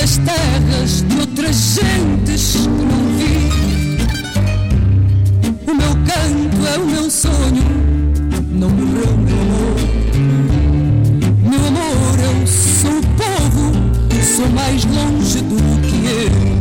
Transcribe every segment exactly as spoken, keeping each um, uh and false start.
das terras de outras gentes que não vi. O meu canto é o meu sonho, não morreu meu amor. Meu amor, eu sou o povo, sou mais longe do que eu.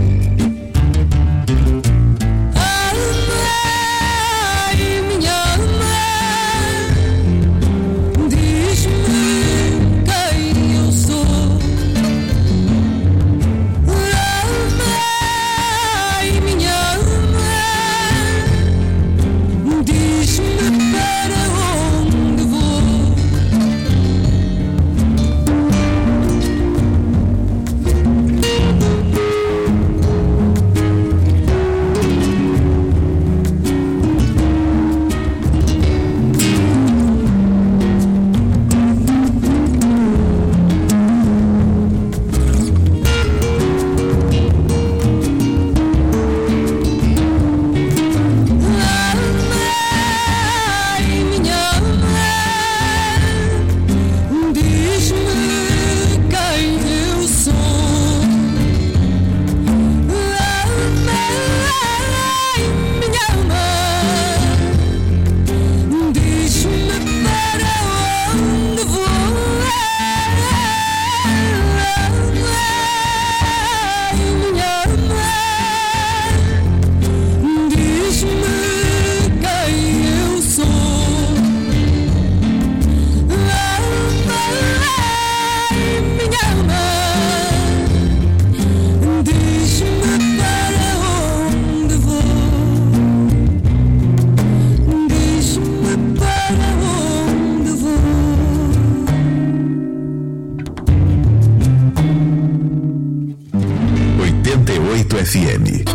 F M.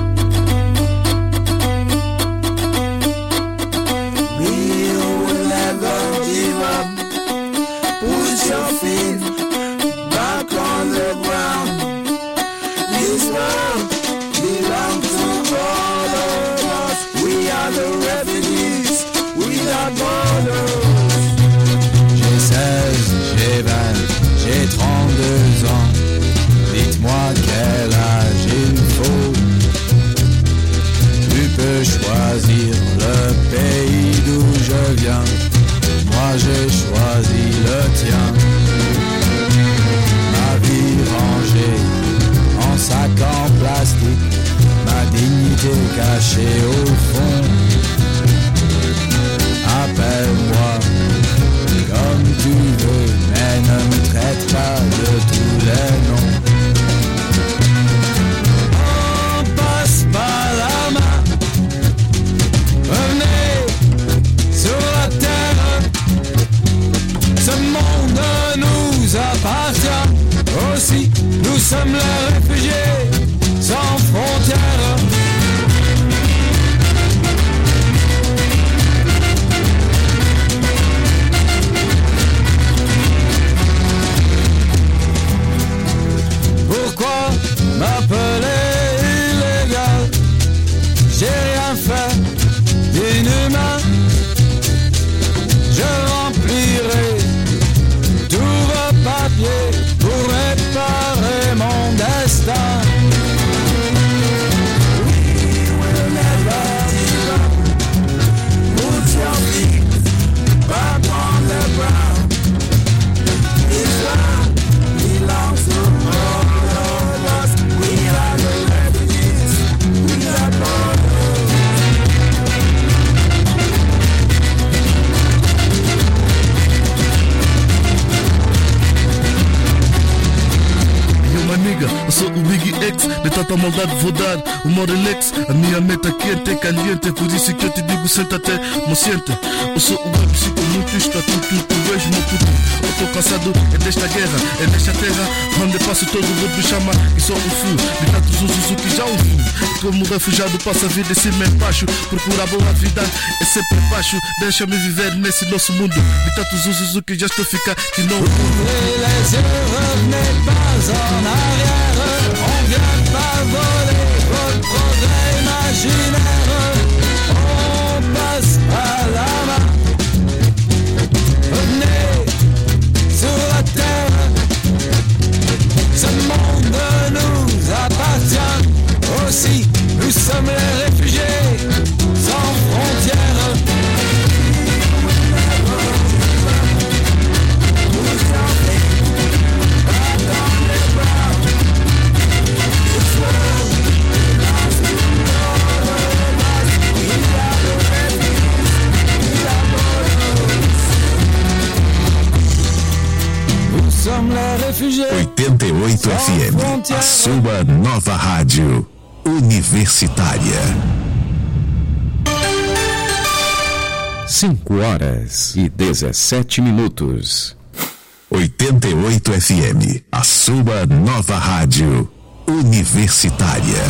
Choisir le pays d'où je viens, moi j'ai choisi le tien. Ma vie rangée en sac en plastique, ma dignité cachée au fond. Appelle-moi comme tu veux, mais ne me traite pas de tous les noms. On passe par la main. Revenez sur la terre, ce monde nous appartient aussi, nous sommes les réfugiés sans frontières. Pourquoi m'appeler illégal? J'ai rien fait d'inhumain. Je remplirai tous vos papiers pour réparer mon destin. We will never give up. Put your feet back on the ground. This land belongs to all of us. We are the refugees. We are born. Amiga, eu sou o Big X, de tanta maldade vou dar o Morelex. A minha meta quente é caliente, por isso que eu te digo senta até me sente. Eu sou o web, sinto muito isto, tu, tu, tu és meu puto. Eu tô cansado, é desta guerra, é desta terra onde passo todo mundo me chama e sou um fio. De tantos usos que já ouvi, como refugiado passa a vida em cima e embaixo. Procurar boa vida é sempre baixo. Deixa-me viver nesse nosso mundo. De tantos usos que já estou a ficar que não. Les erreurs n'est pas en arrière, on vient pas voler votre progrès imaginaire. On passe à la main. Revenez sur la terre, ce monde nous F G. oitenta e oito F M, a sua nova rádio universitária. Cinco horas e dezessete minutos. oitenta e oito F M, a sua nova rádio universitária.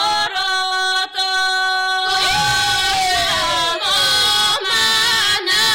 Mama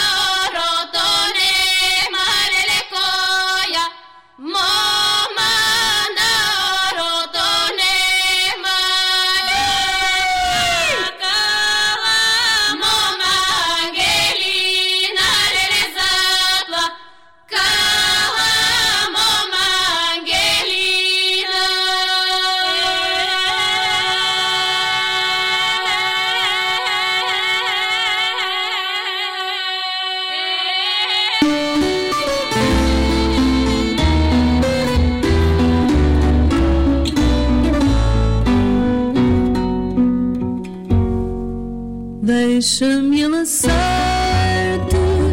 Deixa-me enlaçar-te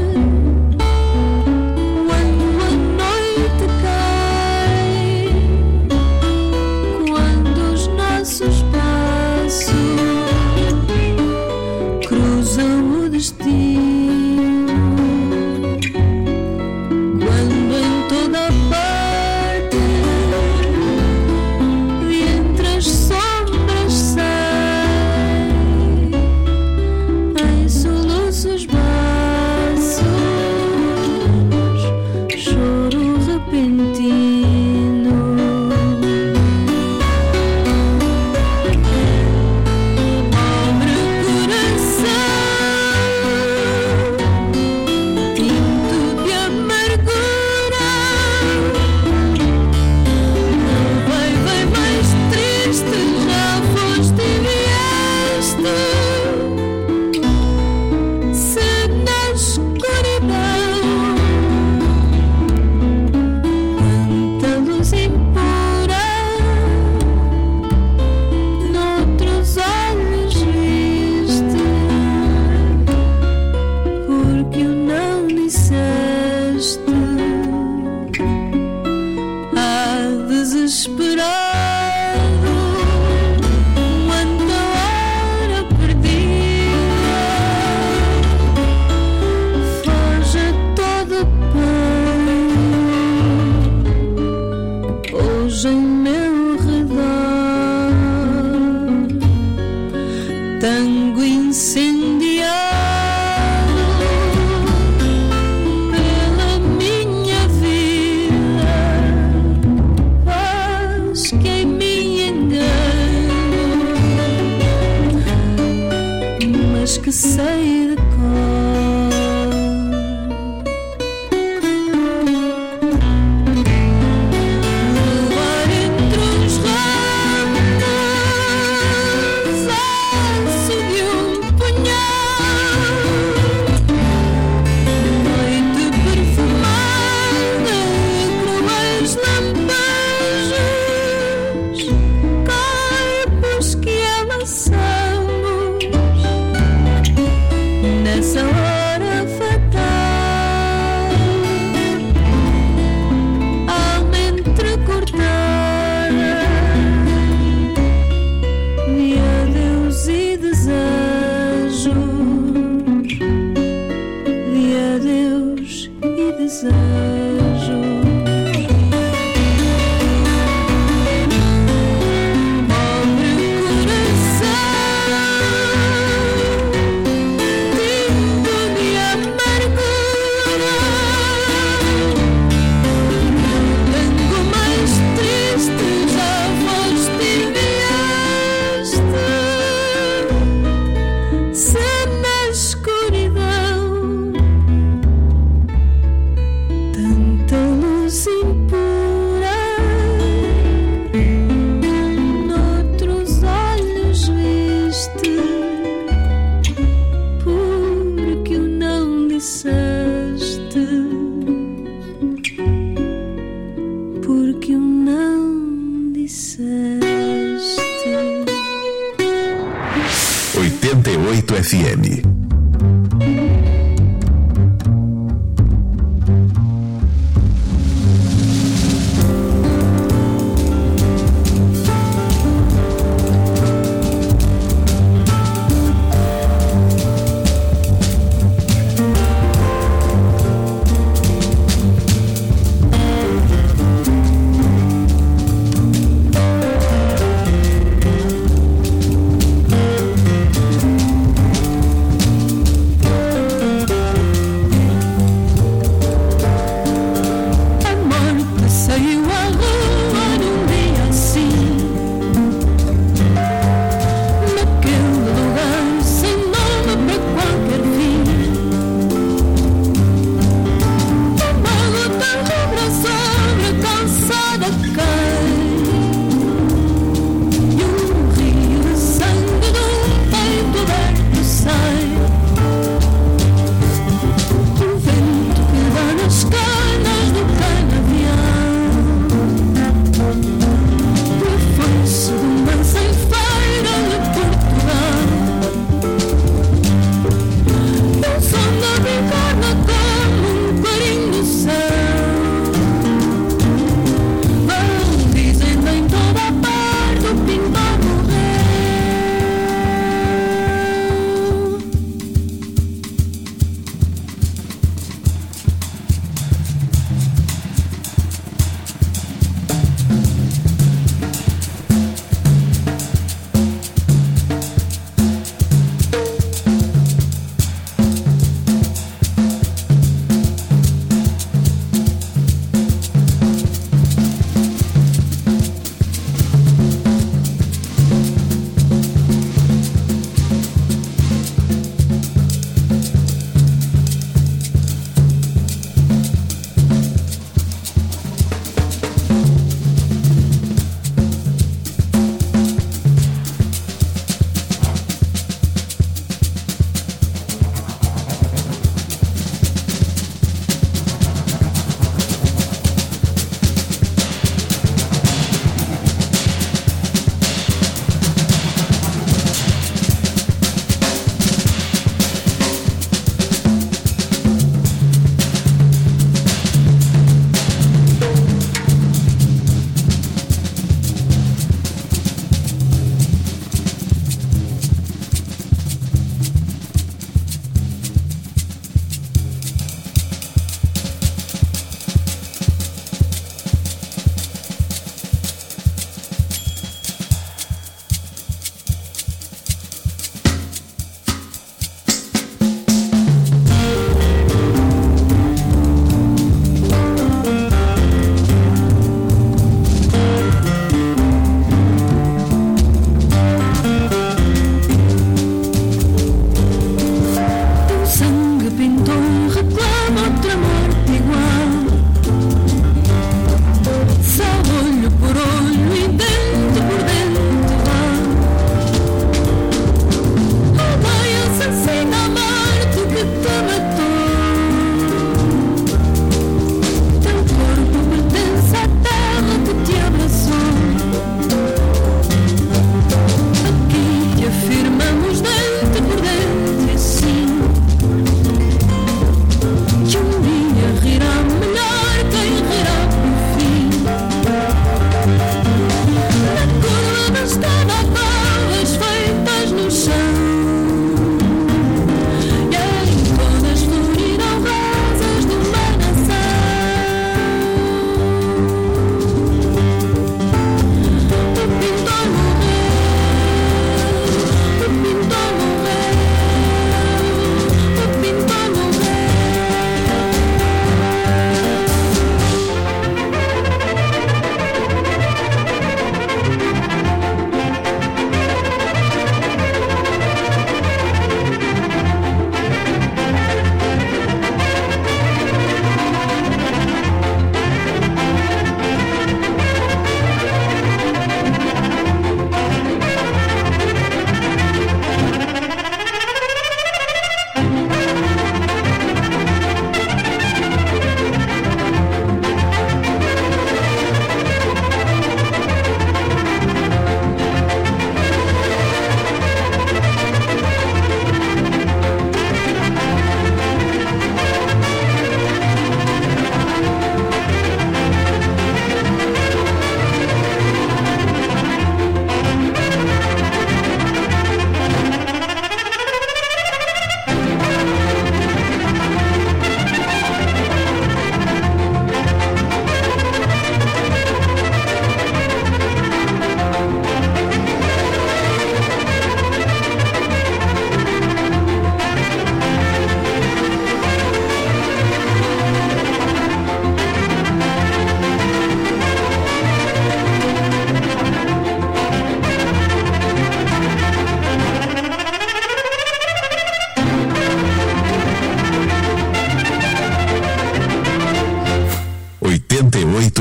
quando a noite cai, quando os nossos passos cruzam o destino, quando em toda a parte de entre as sombras sai em soluços baços, choro repentino. Pobre coração, tinto de amargura, vai, vai mais triste, já foste e vieste. Se na escuridão quanta luz impura noutros olhos viste, porque o não disseste, ah, desesperado, quanta hora perdida foge a todo pão hoje em meu redor, tango incendiado pela minha vida, faz que em mim engano, mas que sei de cor. Voar entre os ramos, aço de um punhal, noite perfumada, cruéis lampejos, corpos que amassamos na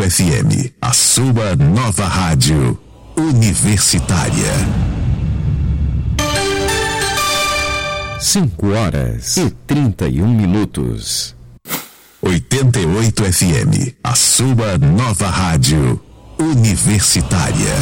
F M, a sua nova rádio universitária. Cinco horas e trinta e um minutos. oitenta e oito F M, a sua nova rádio universitária.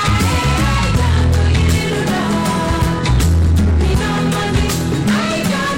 I got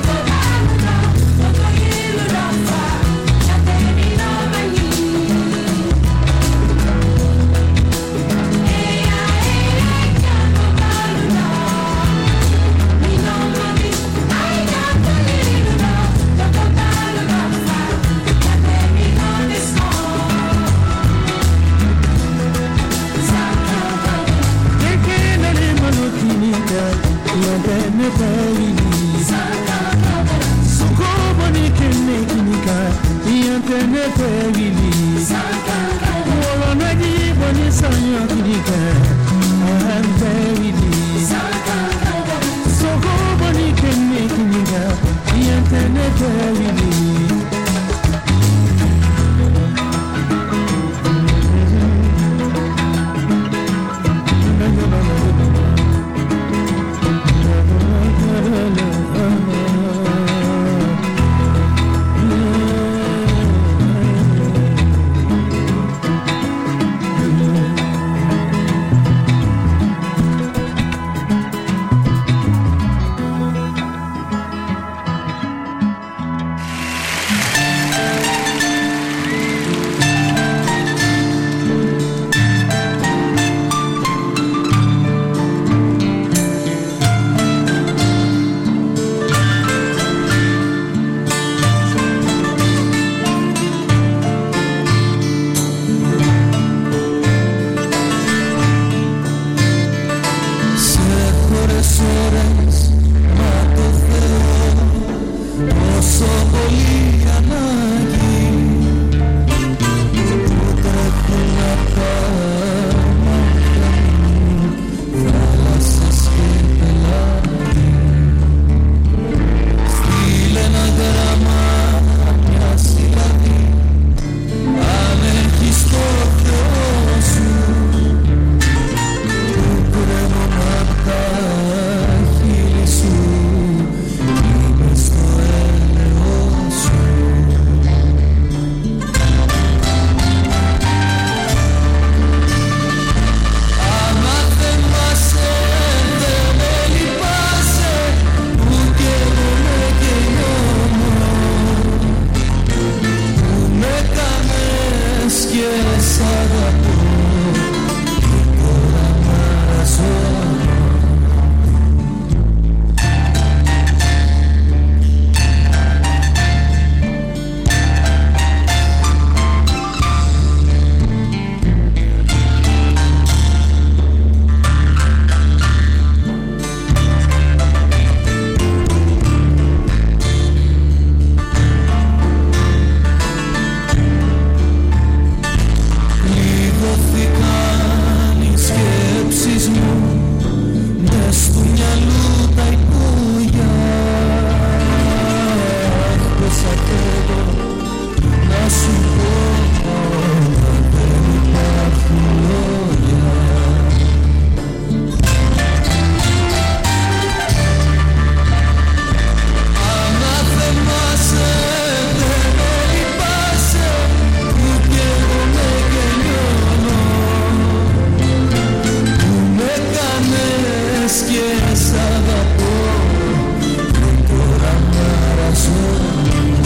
esqueça da dor de toda corazón.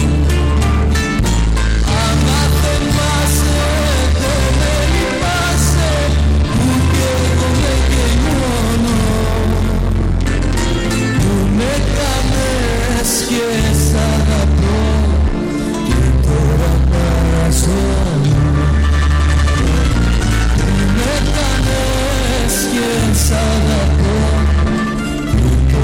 Amate más de me pase, porque come que no, no me me esqueça da dor de toda corazón. Me esqueça da dor.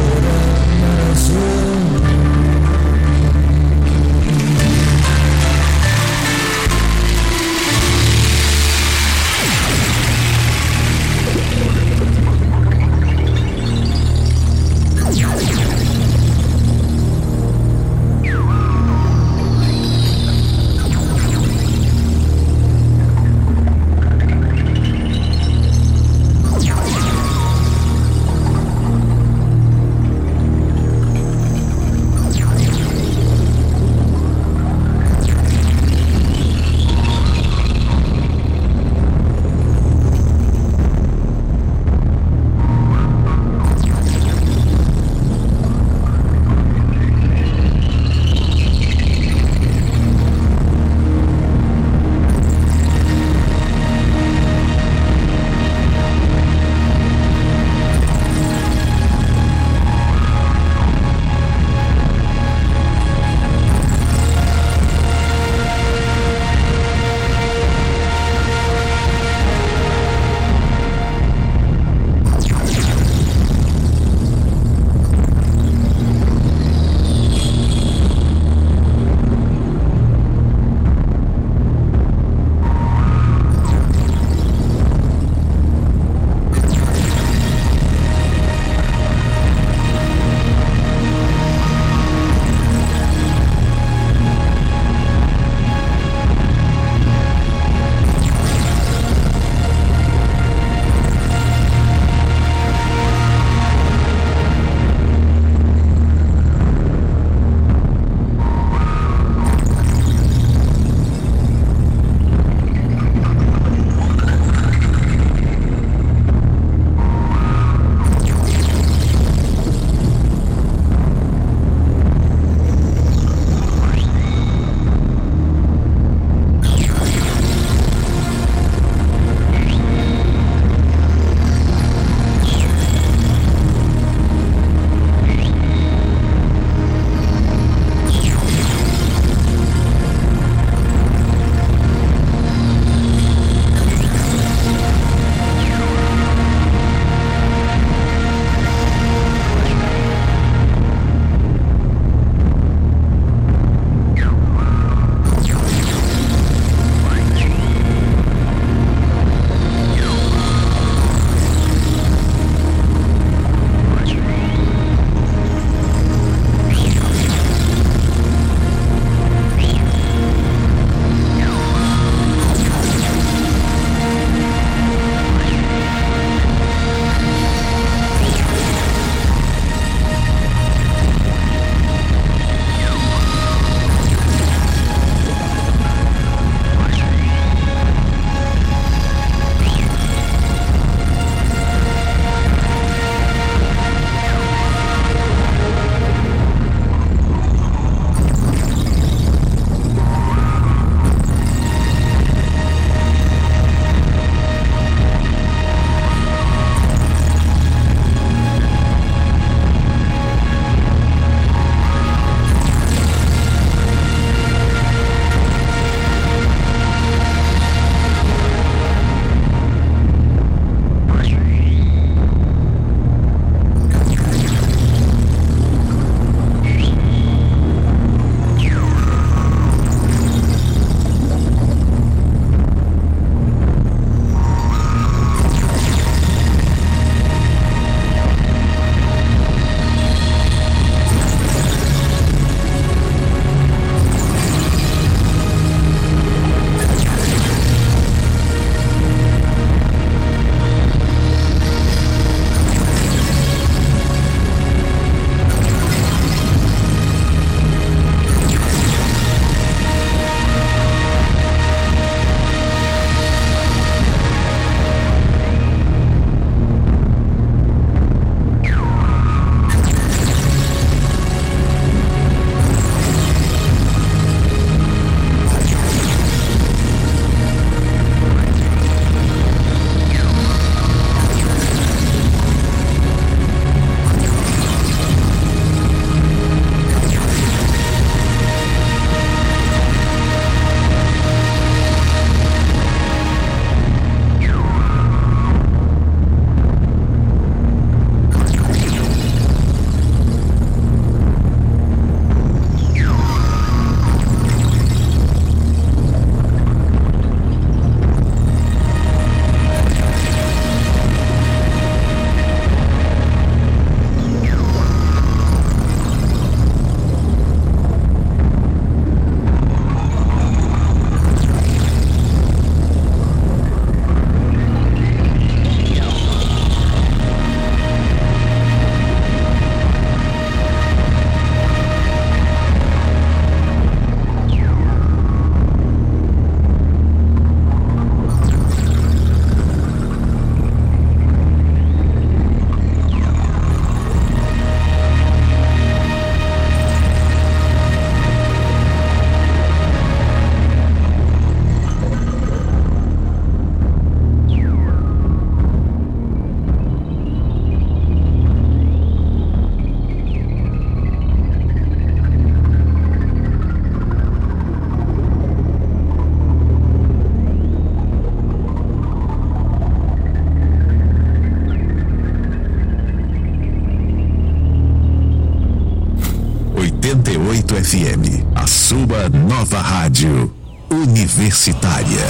F M, a sua nova rádio universitária.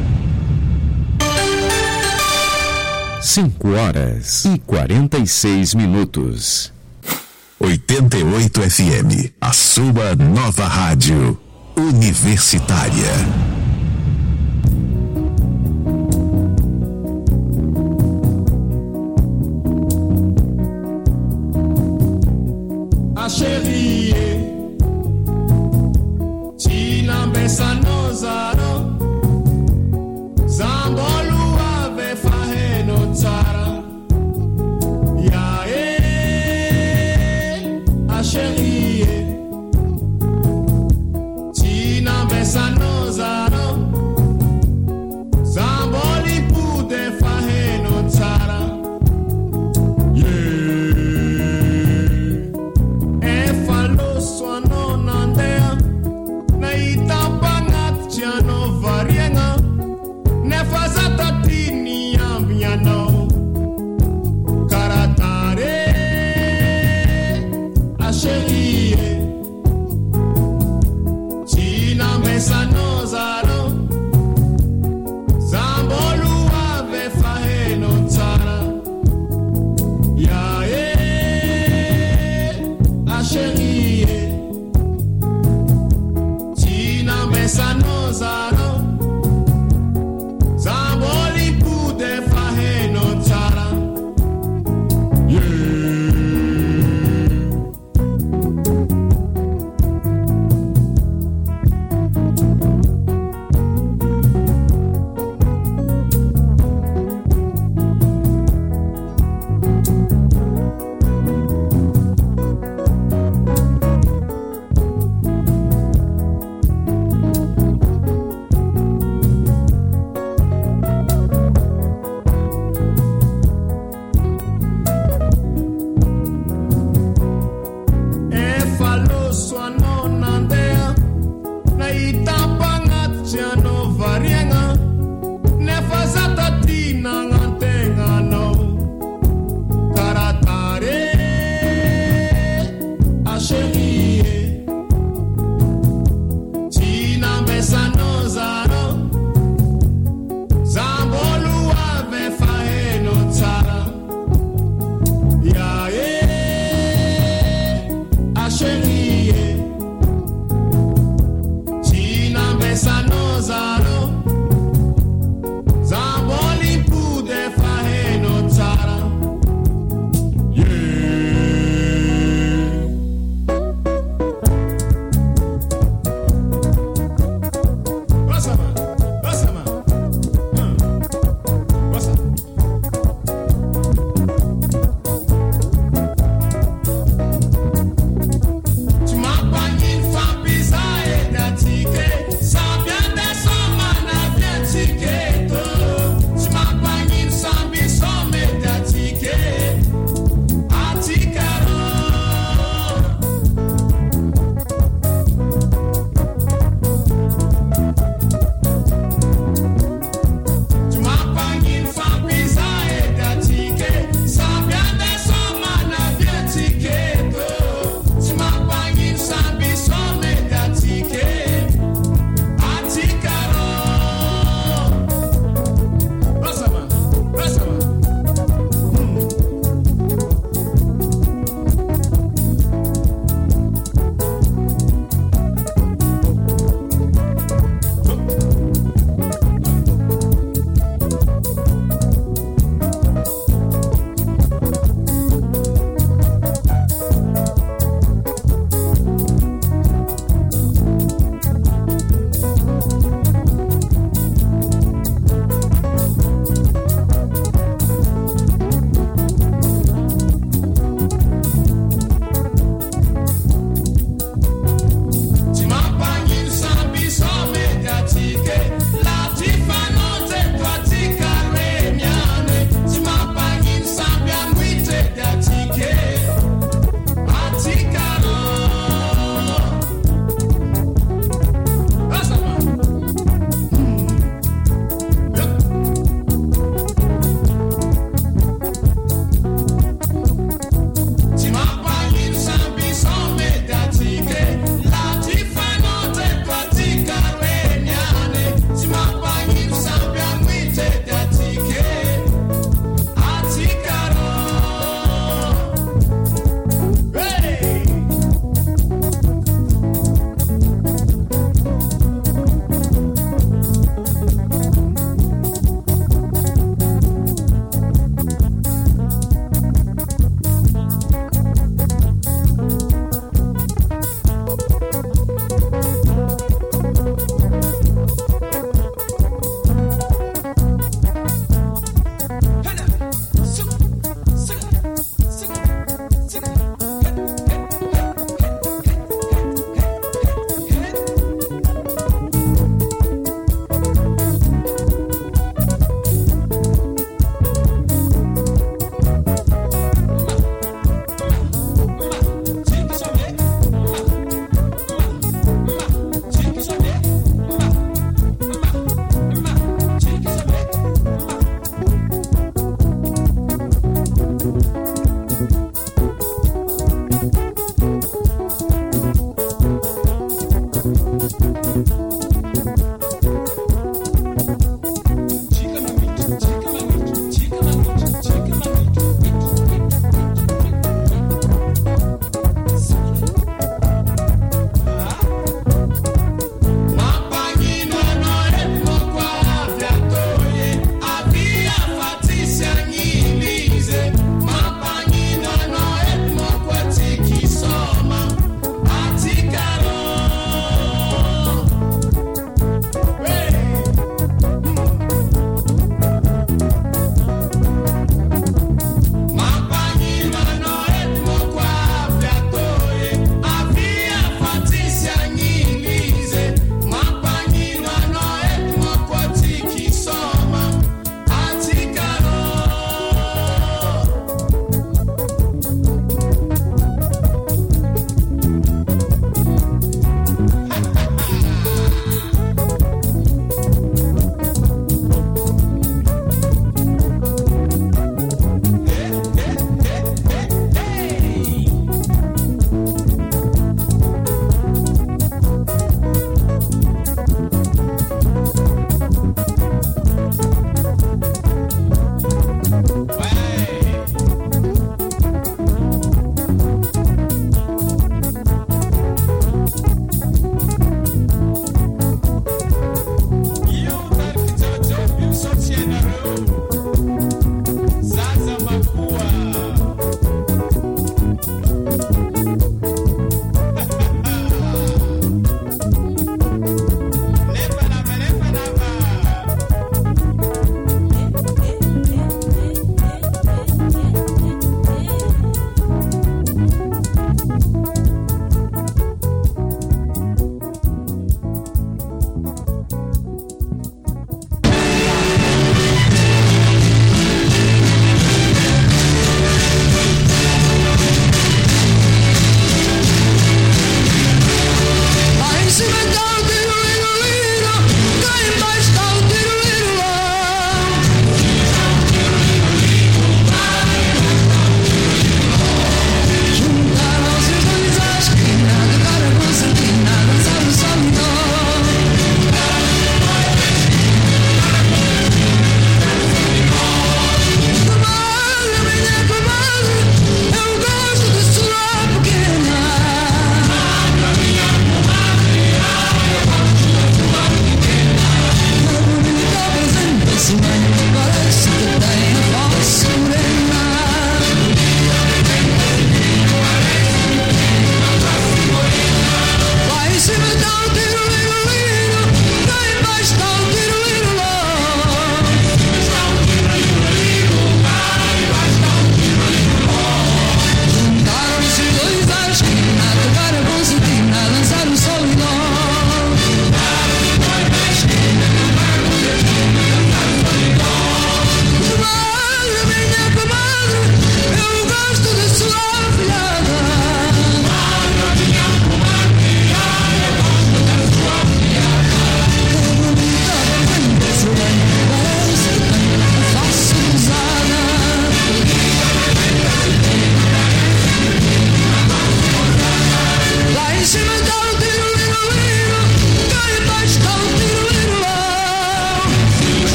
Cinco horas e quarenta e seis minutos. oitenta e oito F M, a sua nova rádio universitária. A chérie, Tina Bessanozaro, Zambolu ave faheno tsara. Ya e, a chérie, Tina Bessanozaro, Zamboli pude faheno tsara. Yeah. E falo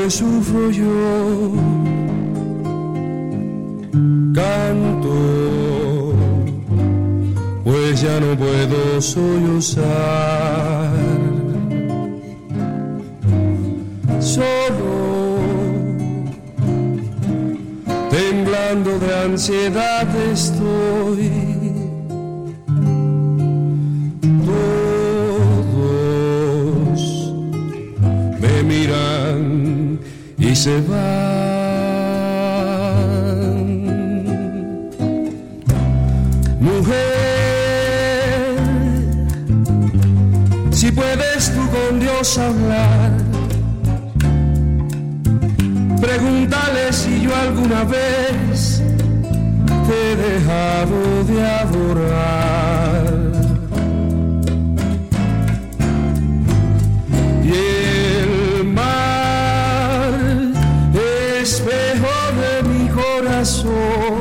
que sufro yo. Canto, pues ya no puedo sollozar. Solo, temblando de ansiedad estoy. Todos me miran y se van. Mujer, si puedes tú con Dios hablar, pregúntale si yo alguna vez te he dejado de adorar. Y el mar, espejo de mi corazón,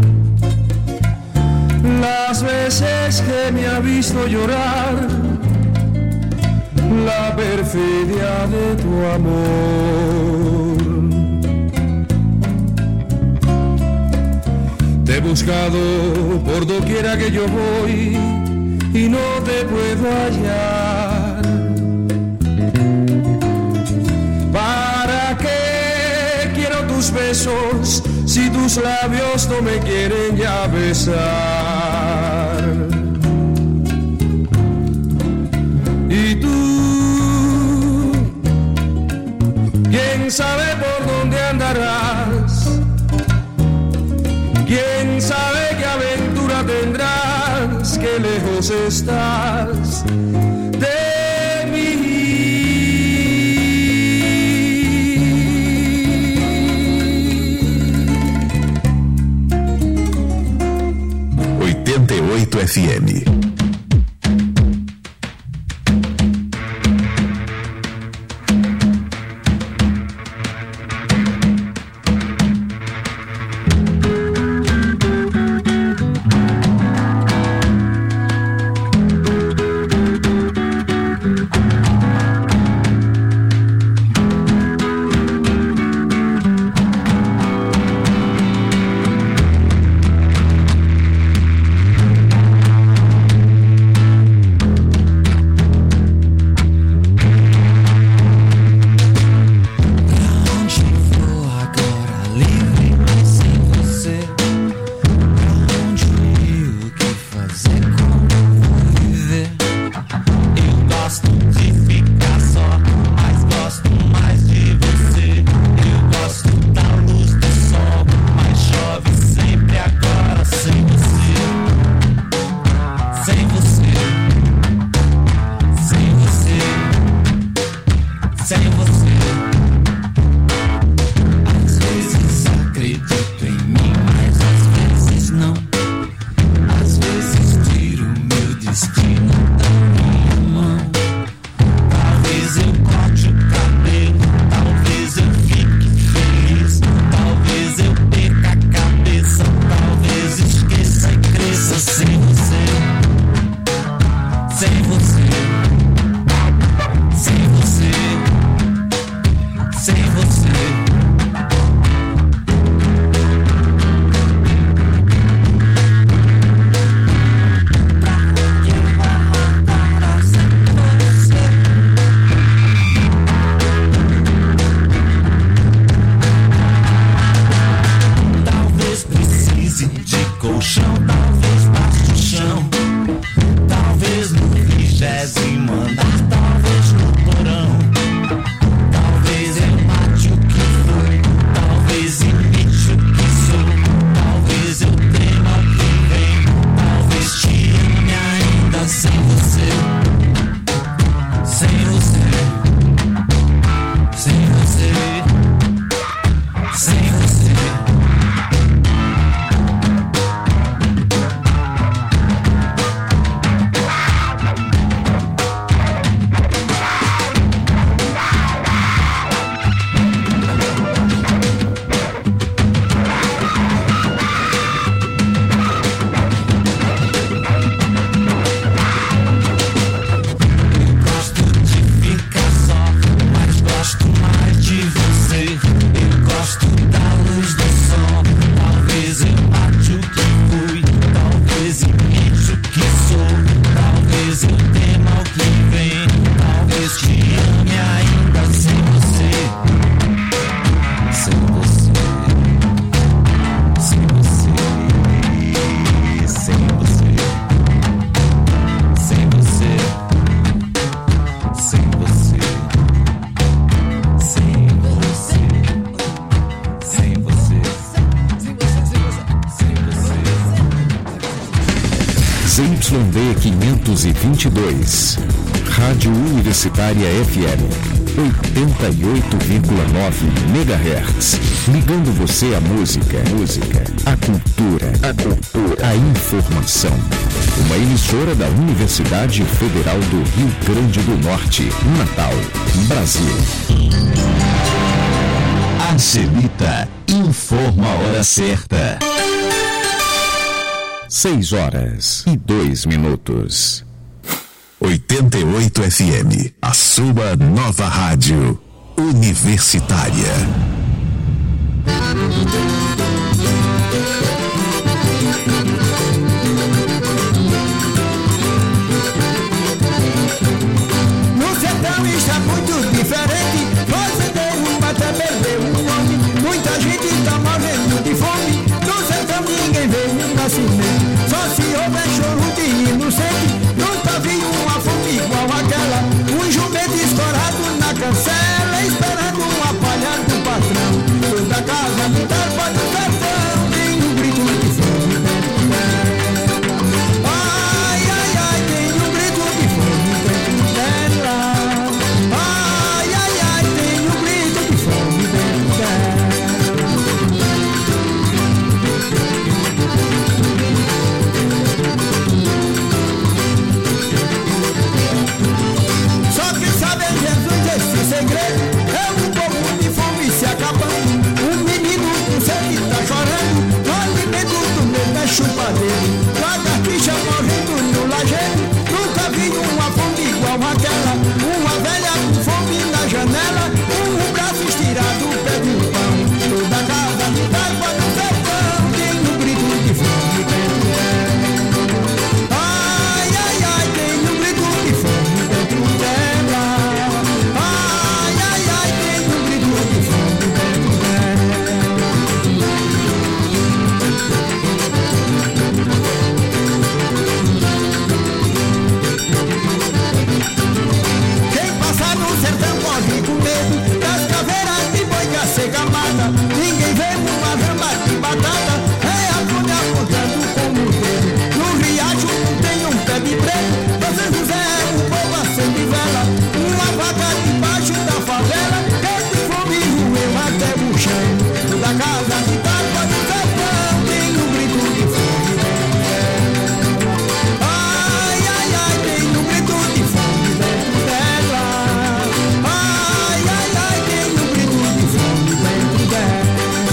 las veces que me ha visto llorar, la perfidia de tu amor. Te he buscado por doquiera que yo voy y no te puedo hallar. ¿Para qué quiero tus besos si tus labios no me quieren ya besar? Y tú, ¿quién sabe por dónde andarás? ¿Quién sabe qué aventura tendrás? Qué lejos estás de mí. oitenta e oito F M. D quinhentos e vinte e dois. Rádio Universitária F M oitenta e oito vírgula nove megahertz. Ligando você à música, música, a cultura, a cultura, a informação. Uma emissora da Universidade Federal do Rio Grande do Norte, Natal, Brasil. Angelita informa a hora certa. Seis horas e dois minutos. oitenta e oito F M, a sua nova rádio universitária. No sertão está muito diferente. Você deu um até perdeu um homem. Muita gente está morrendo de fome. No sertão ninguém vê um nascimento. Só se houver choro de inocente. Nunca vi uma fome igual aquela. Um jumento escorado na cancela, esperando uma palha do patrão. Toda casa de tapa do sertão tem um grito de fome dentro dela. Ai, ai, ai, tem um grito de fome dentro dela. Ai, ai, ai, tem um grito de fome dentro dela. Só quem sabe é Jesus esse segredo. É um povo de fome se acabando. Um menino com sede tá chorando. O alimento do medo é chupadeiro. Lagartixa morrendo no lajeiro. Nunca vi uma fome igual aquela. Uma velha com fome na janela. Um braço estirado pede um pão. Toda casa de tábua no sertão tem um grito de fome dentro dela. Ai, ai, ai, tem um grito de fome dentro dela. Ai, ai, ai, tem um grito de fome dentro dela. Quem passa no sertão corre com medo das caveiras de boi que a seca mata. Ninguém vê uma rama de batata. É a fome apontando como o dedo. No riacho não tem um pé de preto. São José é um povo acende vela. Uma vaca debaixo da favela. Esse fome roeu até o chão. Toda casa de tábua do sertão tem um grito de fome dentro dela. Ai, ai, ai, tem um grito de fome dentro dela. Ai, ai, ai, tem um grito de fome dentro dela.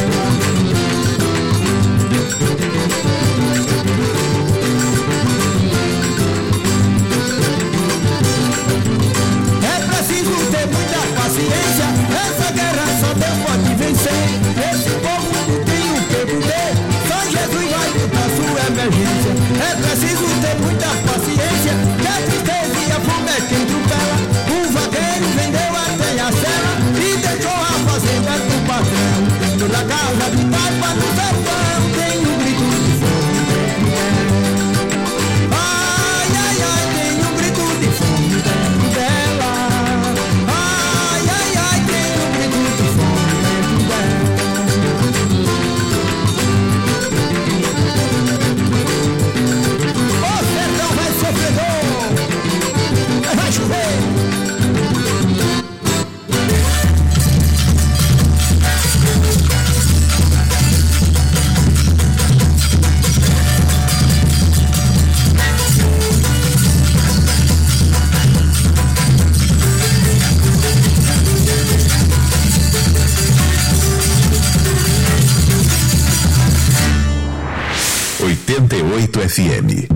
É preciso ter muita paciência. Essa guerra só Deus pode vencer. Esse povo não tem o que poder. Só Jesus vai botar sua emergência. É preciso ter muita paciência. Que a tristeza e a fome é quem atropela. O vaqueiro vendeu até a cela e deixou a fazenda do patrão. Toda casa de tapa no sertão tem um grito de fome dentro dela. Ai, ai, ai, tem um grito de fome dentro dela. Ai, ai, ai, tem um grito de fome dentro dela. O sertão vai sofredor, mas vai chover. oitenta e oito F M.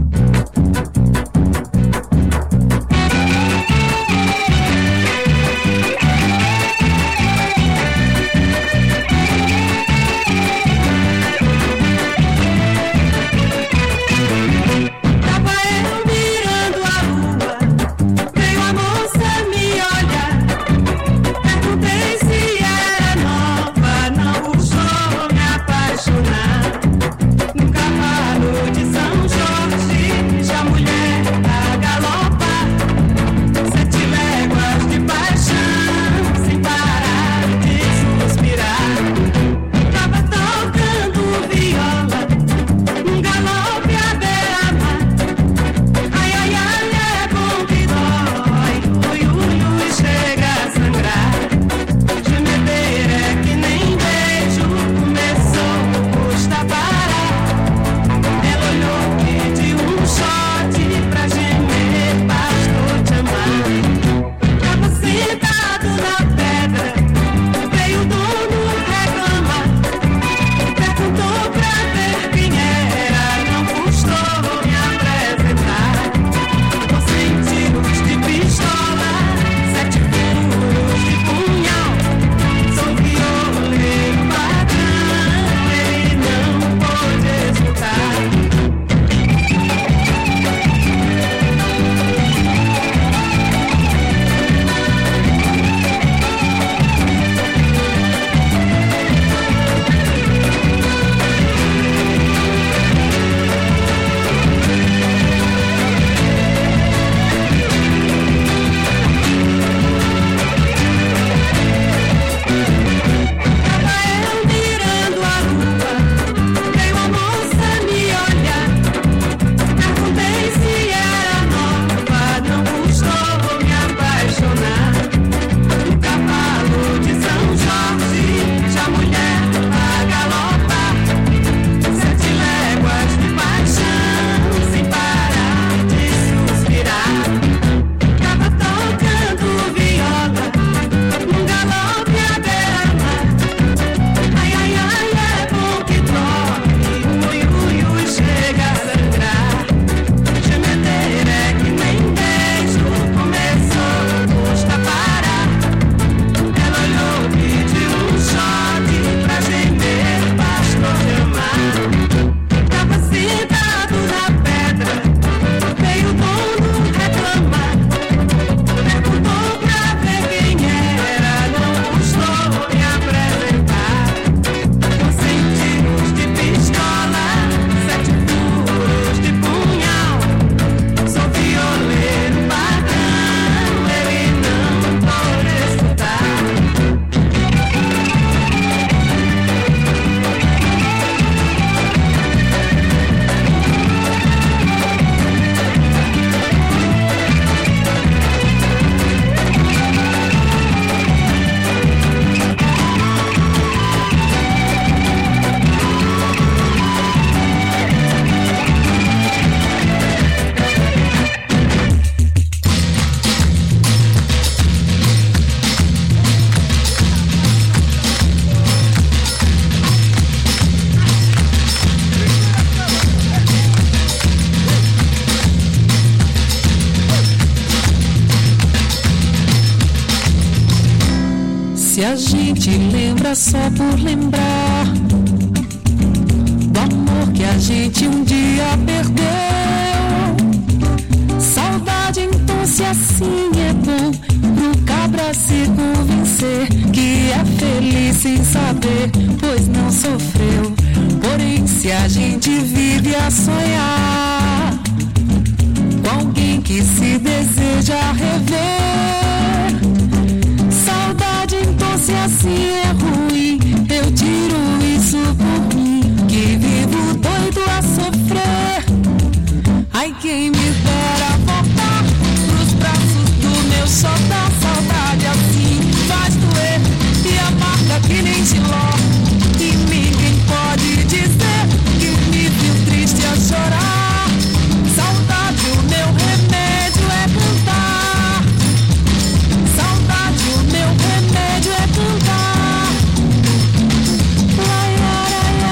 Tava eu mirando a rua, veio a moça me olhar. Perguntei se era nova, não puxou me apaixonar. No cavalo de São Jorge, já mulher a gente lembra só por lembrar do amor que a gente um dia perdeu. Saudade, então, se assim é bom pro cabra se convencer que é feliz sem saber, pois não sofreu. Porém, se a gente vive a sonhar com alguém que se deseja rever, saudade, então, se assim é ruim, eu tiro e